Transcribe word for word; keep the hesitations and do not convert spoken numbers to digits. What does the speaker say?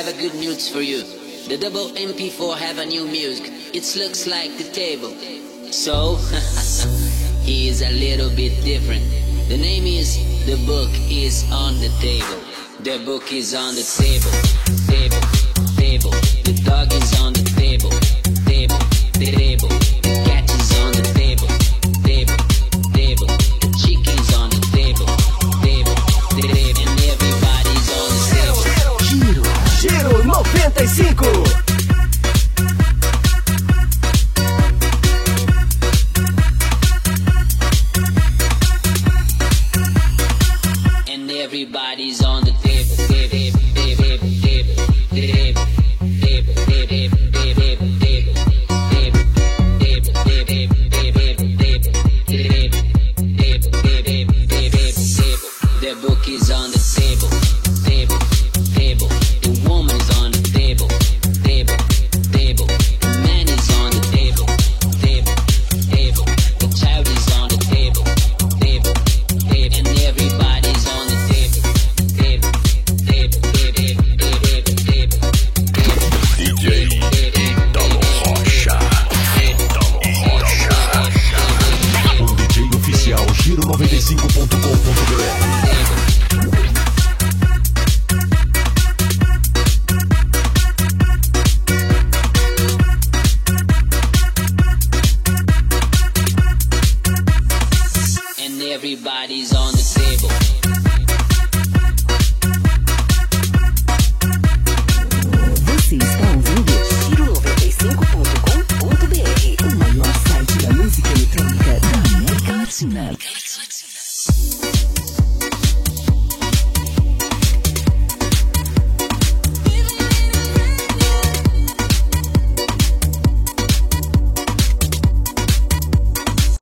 a good news for you. The double M P four have a new music. It looks like the table. So, he is a little bit different. The name is The Book is on the Table. The book is on the table. Table, table. The dog is on the table. Table, table. The cat is on the table. Table, table. The chicken's on the table. Table, table. And everybody's on the table. Giro, Giro noventa e cinco.